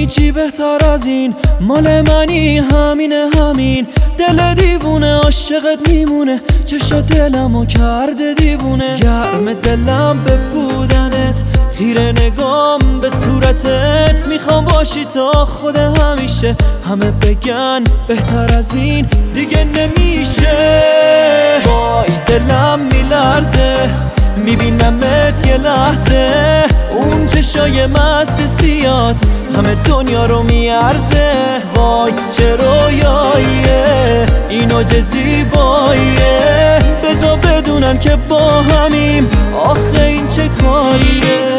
هیچی بهتر از این، مال منی همینه همین. دل دیوونه عاشقت میمونه، چشا دلمو کرده دیوونه. گرم دلم به بودنت، خیره نگام به صورتت. میخوام باشی تا خود همیشه، همه بگن بهتر از این دیگه نمیشه. وای دلم میلرزه میبینمت یه لحظه، اون چشای مست سیاد همه دنیا رو میارزه. وای چه رویاییه اینو چه زیباییه، بذار بدونن که با همیم، آخه این چه کاریه.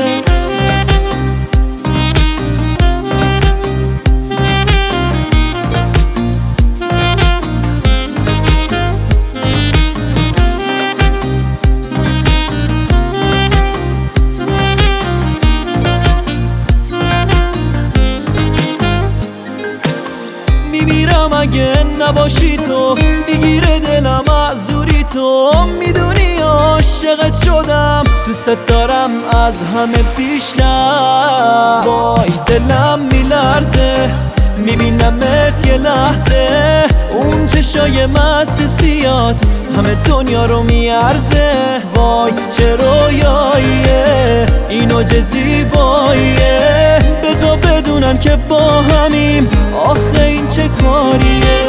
میمیرم اگه نباشی تو، میگیره دلم از دوری تو. میدونی عاشقت شدم، دوست دارم از همه بیشتر. وای دلم میلرزه میبینمت یه لحظه، اون چشای مست سیاد همه دنیا رو میارزه. وای چه رویاییه اینو چه زیباییه، بذار بدونن که با همیم، آخه این چه کاریه.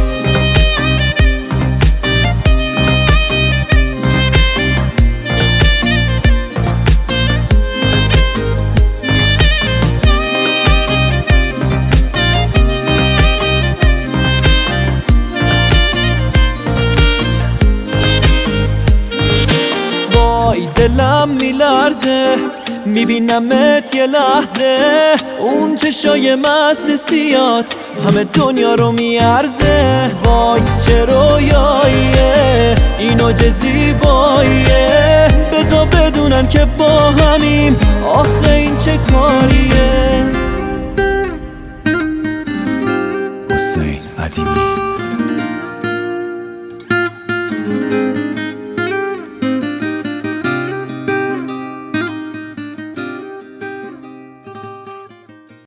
وای دلم میلرزه میبینمت یه لحظه، اون چشای مست سیاد همه دنیا رو میارزه. وای چه رویاییه اینو چه زیباییه، بذار بدونن که با همیم، آخه این چه کاریه. حسین عدیمی.